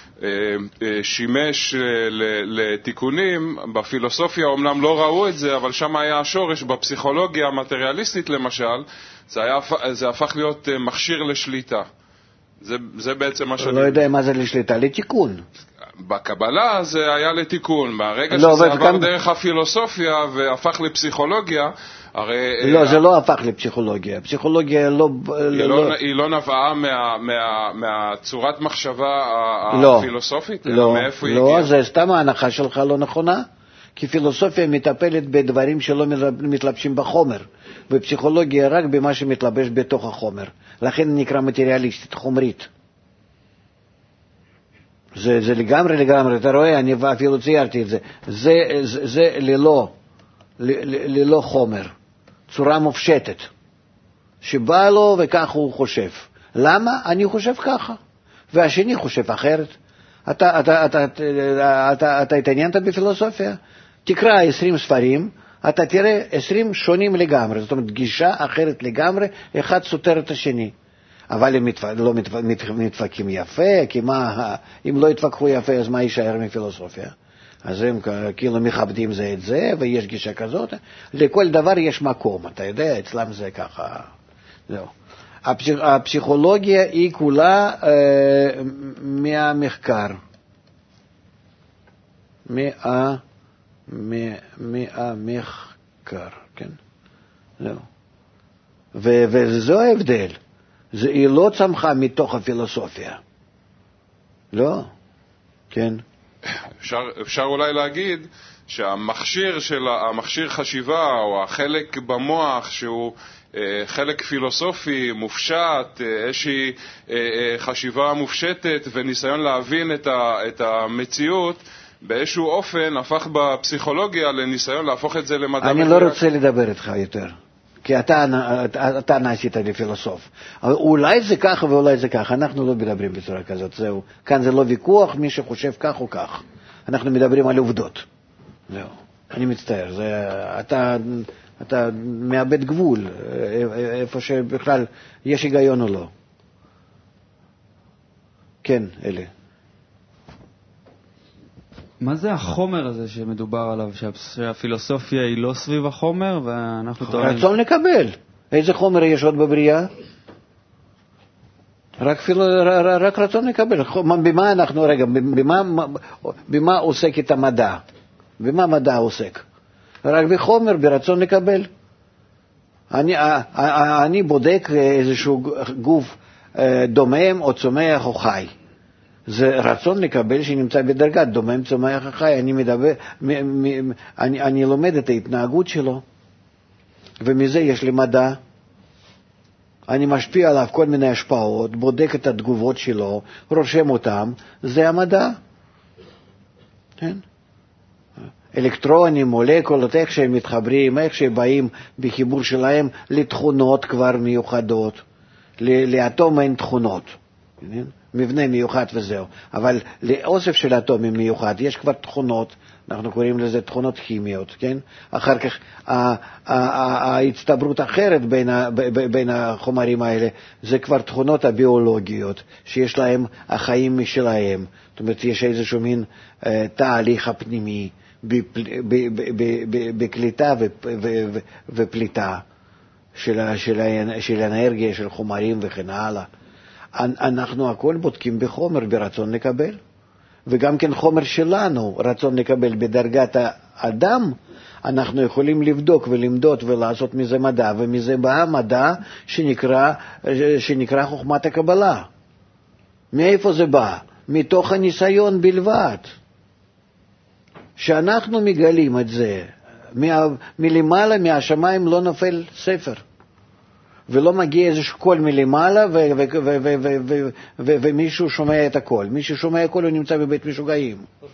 שימש לתיקונים, בפילוסופיה אומנם לא ראו את זה, אבל שם היה השורש, בפסיכולוגיה המטריאליסטית למשל, זה הפך להיות מכשיר לשליטה. זה בעצם מה שאני... לא יודע מה זה לשליטה, לתיקון. בקבלה זה היה לתיקון, ברגע שזה עבר דרך הפילוסופיה והפך לפסיכולוגיה, הרי... לא, זה לא הפך לפסיכולוגיה. פסיכולוגיה לא... היא לא נבעה מהצורת מחשבה הפילוסופית? לא, לא, זה סתם ההנחה שלך לא נכונה. כי פילוסופיה מטפלת בדברים שלא מתלבשים בחומר, ופסיכולוגיה רק במה שמתלבש בתוך החומר. לכן נקרא מטריאליסטית, חומרית. זה לגמרי, אתה רואה, אני אפילו ציירתי את זה. זה ללא חומר, צורה מופשטת, שבא לו וכך הוא חושב. למה? אני חושב ככה, והשני חושב אחרת. אתה התעניינת בפילוסופיה? תקרא 20 ספרים, אתה תראה 20 שונים לגמרי, זאת אומרת גישה אחרת לגמרי, אחד סותר את השני. אבל הם לא מתווכחים יפה, כי אם לא יתווכחו יפה, אז מה יישאר מפילוסופיה? אז הם כאילו מכבדים זה את זה, ויש גישה כזאת. לכל דבר יש מקום, אתה יודע, אצלם זה ככה. זהו. הפסיכולוגיה היא כולה מהמחקר. מהמחקר, כן? זהו. וזו ההבדל. היא לא צמחה מתוך הפילוסופיה. לא, כן. אפשר אולי להגיד שהמכשיר חשיבה, או החלק במוח שהוא חלק פילוסופי, מופשט, איזושהי חשיבה מופשטת וניסיון להבין את המציאות, באיזשהו אופן הפך בפסיכולוגיה לניסיון להפוך את זה למדע מדויק. אני לא רוצה לדבר איתך יותר. כי אתה נעשית לפילוסוף. אולי זה ככה ואולי זה ככה. אנחנו לא מדברים בצורה כזאת, זהו. כאן זה לא ויכוח, מי שחושב כך או כך. אנחנו מדברים על עובדות. זהו. אני מצטער. אתה מאבד גבול, איפה שבכלל יש היגיון או לא. כן, אלה. מה זה החומר הזה שמדובר עליו, שהפילוסופיה היא לא סביב החומר, ואנחנו טוענים... רצון לקבל. איזה חומר יש עוד בבריאה? רק רצון לקבל. במה אנחנו, רגע, במה עוסק את המדע? במה מדע עוסק? רק בחומר, ברצון לקבל. אני בודק איזשהו גוף דומם או צומח או חי. זה רצון לקבל שנמצא בדרגת דומם, צומח או חי. אני לומד את ההתנהגות שלו, ומזה יש לי מדע. אני משפיע עליו כל מיני השפעות, בודק את התגובות שלו, רושם אותם, זה המדע. כן? אלקטרונים, מולקולות, איך שהם מתחברים, איך שהם באים בחיבור שלהם לתכונות כבר מיוחדות. לאטום אין תכונות. מבנה מיוחד וזהו. אבל לאוסף של אטומים מיוחד יש כבר תכונות, אנחנו קוראים לזה תכונות כימיות, כן? אחר כך ההצטברות אחרת בין החומרים האלה, זה כבר תכונות הביולוגיות, שיש להם החיים משלהם. זאת אומרת, יש איזשהו מין תהליך הפנימי, בקליטה ופליטה של האנרגיה, של חומרים וכן הלאה. אנחנו הכל בודקים בחומר ברצון לקבל, וגם כן חומר שלנו רצון לקבל בדרגת האדם, אנחנו יכולים לבדוק ולמדוד ולעשות מזה מדע, ומזה בא מדע שנקרא חוכמת הקבלה. מאיפה זה בא? מתוך הניסיון בלבד. שאנחנו מגלים את זה, מלמעלה, מהשמיים לא נופל ספר. ולא מגיע איזשהו קול מלמעלה, ומישהו שומע את הקול. מי ששומע הקול הוא נמצא בבית משוגעים.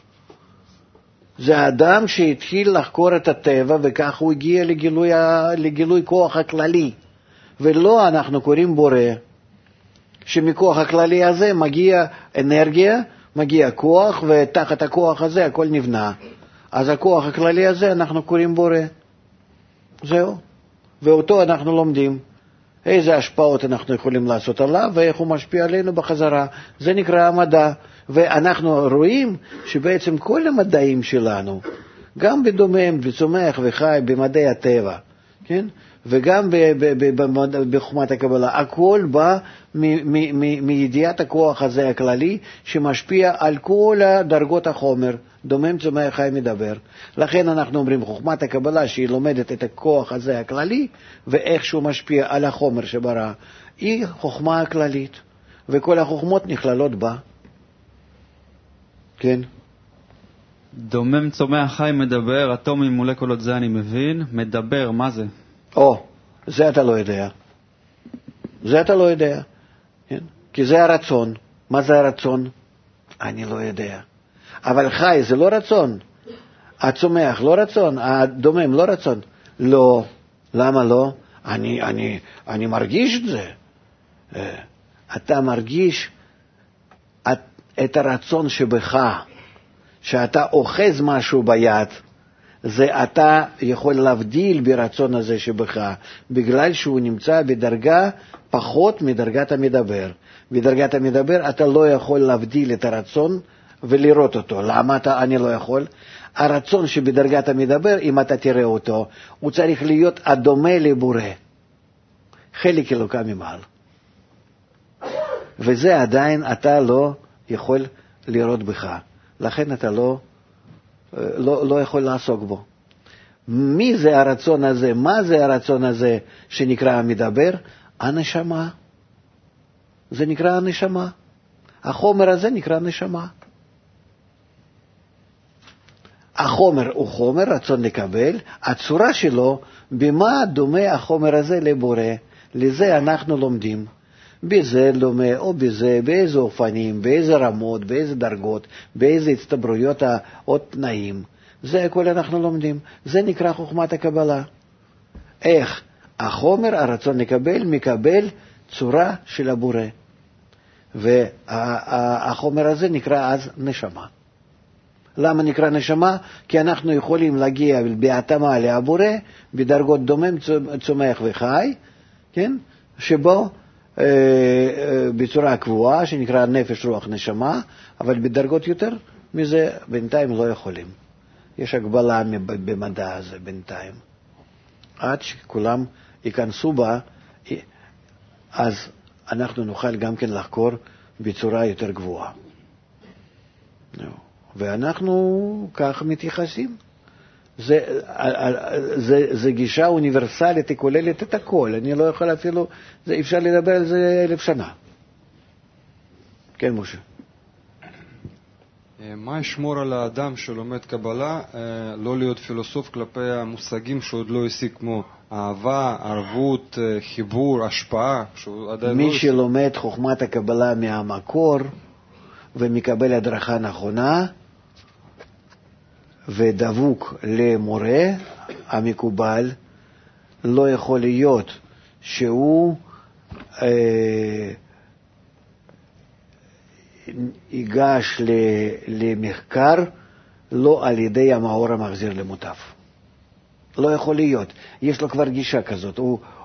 זה האדם שהתחיל לחקור את הטבע, וכך הוא הגיע לגילוי כוח הכללי. ולא אנחנו קוראים בורא, שמכוח הכללי הזה מגיע אנרגיה, מגיע כוח, ותחת הכוח הזה הכל נבנה. אז הכוח הכללי הזה אנחנו קוראים בורא. זהו. ואותו אנחנו לומדים. איזה השפעות אנחנו יכולים לעשות עליו, ואיך הוא משפיע עלינו בחזרה. זה נקרא המדע. ואנחנו רואים שבעצם כל המדעים שלנו, גם בדומם, בצומח וחי, במדעי הטבע, כן? וגם בחוכמת הקבלה, הכל בא מידיעת הכוח הזה הכללי, שמשפיע על כל דרגות החומר, דומם, צומח, חי, מדבר. לכן אנחנו אומרים, חוכמת הקבלה, שהיא לומדת את הכוח הזה הכללי, ואיך שהוא משפיע על החומר שברא, היא חוכמה הכללית, וכל החוכמות נכללות בה. כן? דומם, צומח, חי, מדבר, אטומים, מולקולות, זה אני מבין. מדבר, מה זה? זה אתה לא יודע. זה אתה לא יודע. כן? כי זה הרצון. מה זה הרצון? אני לא יודע. אבל חי זה לא רצון. הצומח לא רצון. הדומם לא רצון. לא. למה לא? אני מרגיש את זה. אתה מרגיש את הרצון שבך, שאתה אוחז משהו ביד, זה אתה יכול להבדיל ברצון הזה שבך, בגלל שהוא נמצא בדרגה פחות מדרגת המדבר. בדרגת המדבר אתה לא יכול להבדיל את הרצון ולראות אותו. למה אני לא יכול? הרצון שבדרגת המדבר, אם אתה תראה אותו, הוא צריך להיות הדומה לבורא, חלק אלוקה ממעל. וזה עדיין אתה לא יכול לראות בך. לכן אתה לא יכול לעסוק בו. מי זה הרצון הזה? מה זה הרצון הזה שנקרא המדבר? הנשמה. זה נקרא הנשמה. החומר הזה נקרא נשמה. החומר הוא חומר, רצון לקבל. הצורה שלו, במה דומה החומר הזה לבורא? לזה אנחנו לומדים. בזה דומה או בזה, באיזה אופנים, באיזה רמות, באיזה דרגות, באיזה הצטברויות או תנאים. זה הכל אנחנו לומדים. זה נקרא חוכמת הקבלה. איך החומר, הרצון לקבל, מקבל צורה של הבורא. והחומר הזה נקרא אז נשמה. למה נקרא נשמה? כי אנחנו יכולים להגיע בהתאמה להבורא, בדרגות דומם, צומח וחי, כן? שבו בצורה קבועה, שנקרא נפש, רוח, נשמה, אבל בדרגות יותר מזה בינתיים לא יכולים. יש הגבלה במדע הזה בינתיים. עד שכולם ייכנסו בה, אז אנחנו נוכל גם כן לחקור בצורה יותר גבוהה. ואנחנו כך מתייחסים. זה גישה אוניברסלית, היא כוללת את הכל. אני לא יכול אפילו, אפשר לדבר על זה 1000 שנה. כן, משה. מה ישמור על האדם שלומד קבלה, לא להיות פילוסוף כלפי המושגים שעוד לא השיג, כמו אהבה, ערבות, חיבור, השפעה? מי שלומד חוכמת הקבלה מהמקור ומקבל הדרכה נכונה ודבוק למורה המקובל, לא יכול להיות שהוא ייגש למחקר לא על ידי המאור המחזיר למוטב. לא יכול להיות. יש לו כבר גישה כזאת.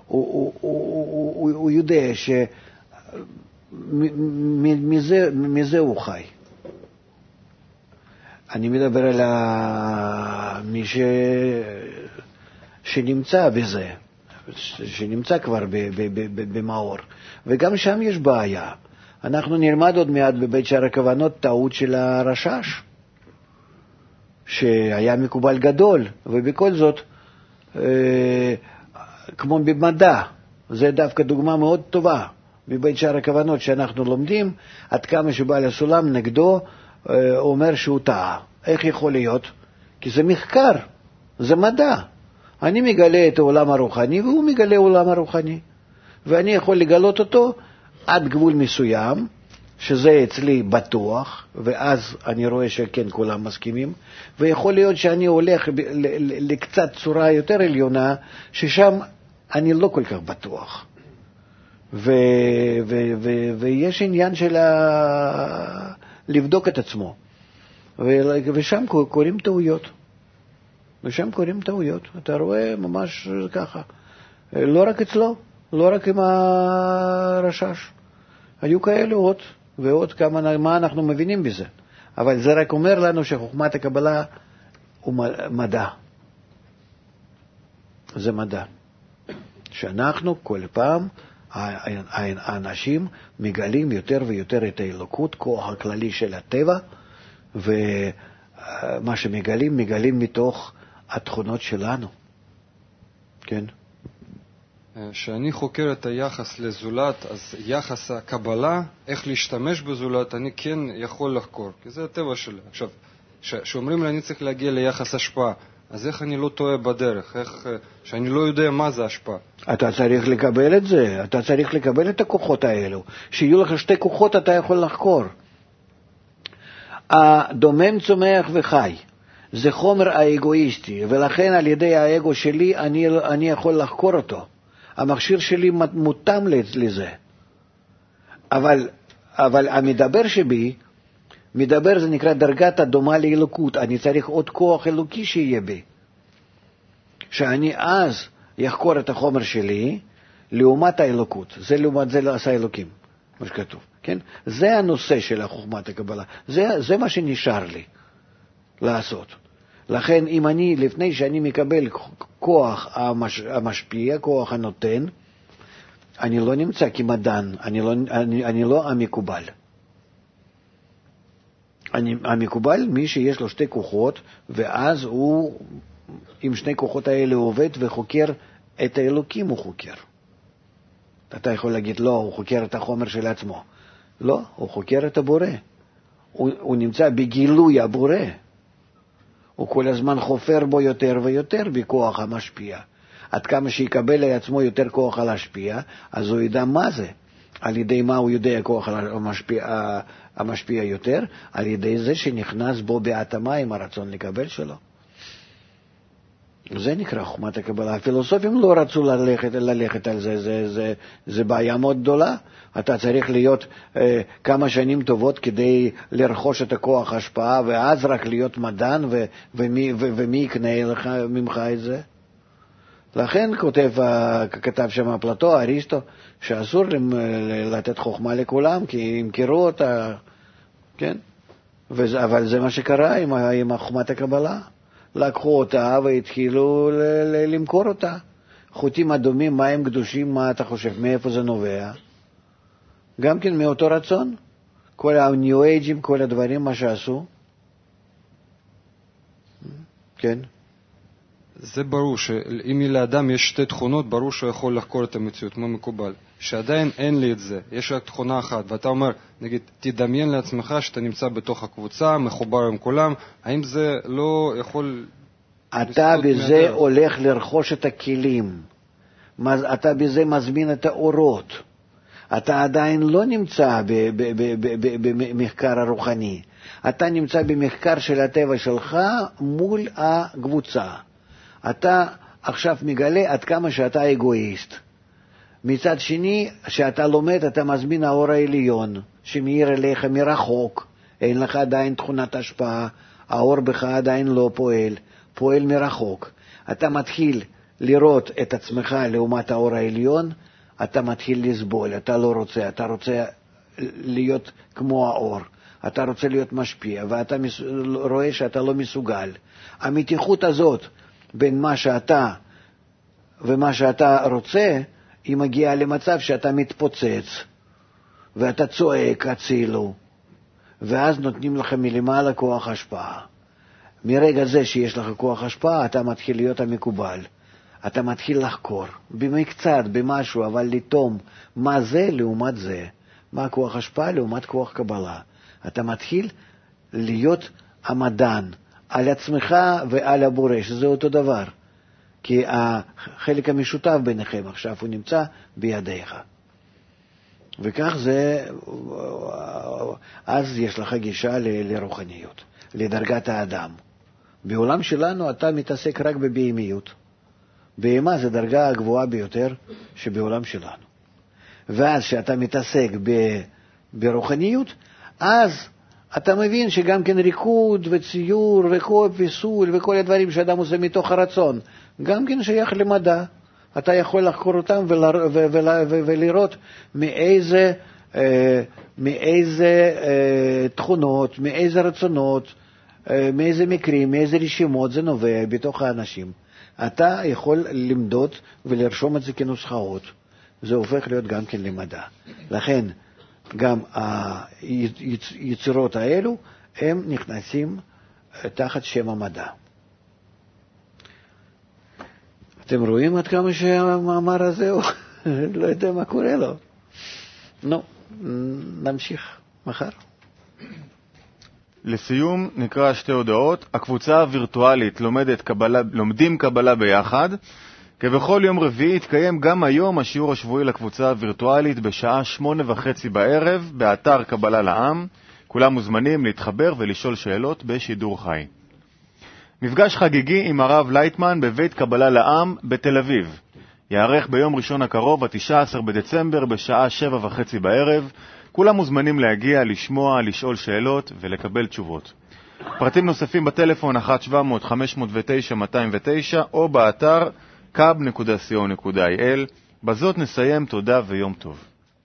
הוא יודע שמזה הוא חי. אני מדבר על מי שנמצא בזה, שנמצא כבר במאור. וגם שם יש בעיה. אנחנו נלמד עוד מעט בבית שער הכוונות טעות של הרשש, שהיה מקובל גדול, ובכל זאת, כמו במדע, זה דווקא דוגמה מאוד טובה, בבית שער הכוונות שאנחנו לומדים, עד כמה שבעל הסולם נגדו אומר שהוא טעה. איך יכול להיות? כי זה מחקר, זה מדע. אני מגלה את העולם הרוחני, והוא מגלה העולם הרוחני. ואני יכול לגלות אותו עד גבול מסוים, שזה אצלי בטוח, ואז אני רואה שכן כולם מסכימים, ויכול להיות שאני הולך לקצת צורה יותר עליונה, ששם אני לא כל כך בטוח. ויש עניין של לבדוק את עצמו. ושם קוראים טעויות. ושם קוראים טעויות. אתה רואה ממש ככה. לא רק אצלו, לא רק עם הרשש. היו כאלה עוד, ועוד כמה, מה אנחנו מבינים בזה. אבל זה רק אומר לנו שחוכמת הקבלה הוא מדע. זה מדע. שאנחנו כל פעם, האנשים מגלים יותר ויותר את האלוקות, כוח הכללי של הטבע, ומה שמגלים, מגלים מתוך התכונות שלנו. כן? כשאני חוקר את היחס לזולת, אז יחס הקבלה, איך להשתמש בזולת, אני כן יכול לחקור, כי זה הטבע שלי. עכשיו, שאומרים לי אני צריך להגיע ליחס השפעה, אז איך אני לא טועה בדרך? איך, שאני לא יודע מה זה השפעה? אתה צריך לקבל את זה, אתה צריך לקבל את הכוחות האלו. שיהיו לך שתי כוחות אתה יכול לחקור. הדומם, צומח וחי. זה חומר האגואיסטי, ולכן על ידי האגו שלי אני יכול לחקור אותו. המכשיר שלי מותאם לזה. אבל המדבר שבי, מדבר זה נקרא דרגת הדומה לאלוקות. אני צריך עוד כוח אלוקי שיהיה בי. שאני אז יחקור את החומר שלי לעומת האלוקות. זה לעומת זה לא עשה אלוקים, מה שכתוב. כן? זה הנושא של חוכמת הקבלה. זה מה שנשאר לי לעשות. לכן אם אני, לפני שאני מקבל כוח המשפיע, כוח הנותן, אני לא נמצא כמדען, אני לא המקובל. המקובל מי שיש לו שתי כוחות, ואז הוא עם שני כוחות האלה עובד וחוקר את האלוקים הוא חוקר. אתה יכול להגיד לא, הוא חוקר את החומר של עצמו. לא, הוא חוקר את הבורא. הוא נמצא בגילוי הבורא. הוא כל הזמן חופר בו יותר ויותר בכוח המשפיע. עד כמה שיקבל לעצמו יותר כוח על השפיע, אז הוא ידע מה זה. על ידי מה הוא יודע כוח המשפיע יותר? על ידי זה שנכנס בו בהתאמה עם הרצון לקבל שלו. זה נקרא חוכמת הקבלה. הפילוסופים לא רצו ללכת על זה, זה בעיה מאוד גדולה. אתה צריך להיות כמה שנים טובות כדי לרכוש את הכוח ההשפעה, ואז רק להיות מדען, ומי יקנה ממך את זה? לכן כתב שם אפלטו, אריסטו, שאסור לתת חוכמה לכולם, כי ימכרו אותה, כן? אבל זה מה שקרה עם חוכמת הקבלה. לקחו אותה והתחילו למכור אותה. חוטים אדומים, מים קדושים, מה אתה חושב? מאיפה זה נובע? גם כן מאותו רצון. כל הניו אייג'ים, כל הדברים, מה שעשו. כן? זה ברור שאם לאדם יש שתי תכונות, ברור שהוא יכול לחקור את המציאות, מה מקובל. שעדיין אין לי את זה, יש רק תכונה אחת, ואתה אומר, נגיד, תדמיין לעצמך שאתה נמצא בתוך הקבוצה, מחובר עם כולם, האם זה לא יכול... אתה בזה הולך לרכוש את הכלים, אתה בזה מזמין את האורות, אתה עדיין לא נמצא במחקר הרוחני, אתה נמצא במחקר של הטבע שלך מול הקבוצה. אתה עכשיו מגלה עד כמה שאתה אגואיסט. מצד שני, שאתה לומד, אתה מזמין האור העליון, שמאיר אליך מרחוק, אין לך עדיין תכונת השפעה, האור בך עדיין לא פועל מרחוק. אתה מתחיל לראות את עצמך לעומת האור העליון, אתה מתחיל לסבול, אתה לא רוצה, אתה רוצה להיות כמו האור, אתה רוצה להיות משפיע, ואתה רואה שאתה לא מסוגל. המתיחות הזאת בין מה שאתה ומה שאתה רוצה, היא מגיעה למצב שאתה מתפוצץ, ואתה צועק הצילו, ואז נותנים לך מלמעלה כוח השפעה. מרגע זה שיש לך כוח השפעה, אתה מתחיל להיות המקובל. אתה מתחיל לחקור, במקצת, במשהו, אבל לתום, מה זה לעומת זה? מה כוח השפעה לעומת כוח קבלה? אתה מתחיל להיות המדען, על עצמך ועל הבורא, שזה אותו דבר. כי החלק המשותף ביניכם עכשיו הוא נמצא בידיך. וכך זה, אז יש לך גישה לרוחניות, לדרגת האדם. בעולם שלנו אתה מתעסק רק בבהמיות. בהמה זה דרגה הגבוהה ביותר שבעולם שלנו. ואז שאתה מתעסק ברוחניות, אז אתה מבין שגם כן ריקוד וציור ופיסול וכל הדברים שאדם עושה מתוך הרצון, גם כן שייך למדע. אתה יכול לחקור אותם ולראות מאיזה תכונות, מאיזה רצונות, מאיזה מקרים, מאיזה רשימות זה נובע בתוך האנשים. אתה יכול למדוד ולרשום את זה כנוסחאות. זה הופך להיות גם כן למדע. לכן גם היצירות האלו הם נכנסים תחת שם המדע. אתם רואים עד כמה שהמאמר הזה הוא לא יודע מה קורה לו. נו, נמשיך מחר. לסיום נקרא שתי הודעות. הקבוצה הווירטואלית לומדים קבלה ביחד. כבכל יום רביעי יתקיים גם היום השיעור השבועי לקבוצה הווירטואלית בשעה 8:30 בערב באתר קבלה לעם. כולם מוזמנים להתחבר ולשאול שאלות בשידור חי. מפגש חגיגי עם הרב לייטמן בבית קבלה לעם בתל אביב. יערך ביום ראשון הקרוב, 19 בדצמבר, בשעה 7:30 בערב. כולם מוזמנים להגיע, לשמוע, לשאול שאלות ולקבל תשובות. פרטים נוספים בטלפון 1-700-509-209 או באתר kab.co.il. בזאת נסיים, תודה ויום טוב.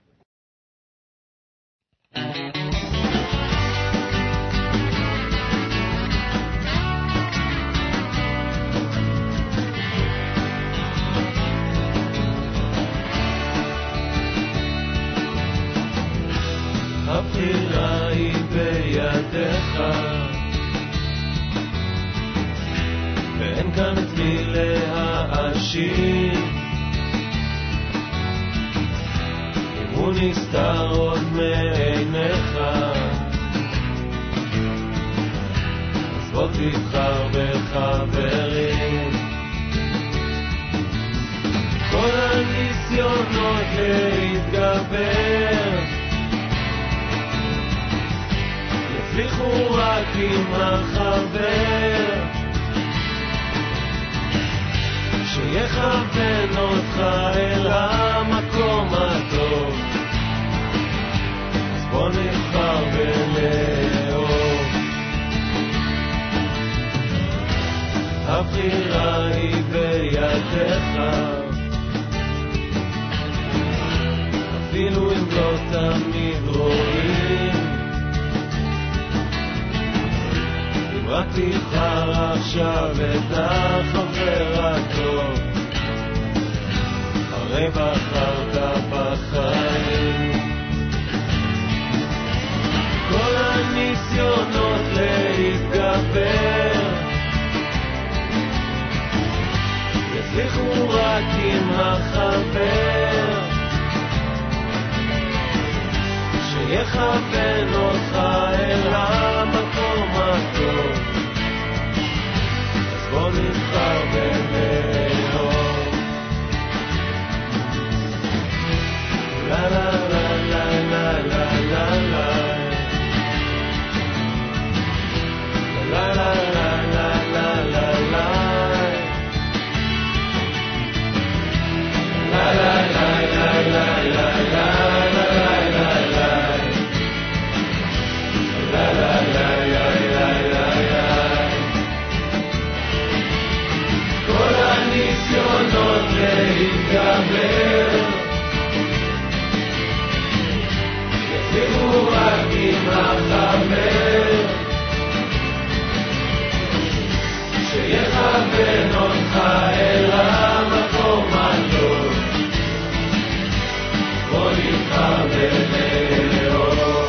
הבחירה היא בידיך, ואין כאן את מי להאשים. אם הוא נסתר עוד מעיניך, אז בוא תבחר בחברים. כל הניסיונות להתגבר יצליחו רק עם החבר שיכוון אותך אל המקום הטוב. אז בוא נבחר ולאהוב. הבחירה היא בידיך, אפילו אם לא תמיד רואים. רק תבחר עכשיו את החבר הטוב, הרי בחרת בחיים. כל הניסיונות להתגבר יצליחו רק עם החבר שיכוון אותך אל המקום הטוב. אז בוא נבחר ולאהוב. לה לה לה לה לה לה לה לה לה לה לה לה לה יצליחו רק עם החבר שיכוון אותך אל המקום הטוב. בוא נבחר ולאהוב.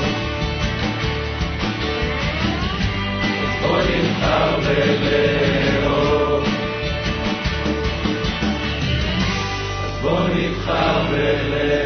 בוא נבחר ולאהוב. בוא נבחר ולאהוב.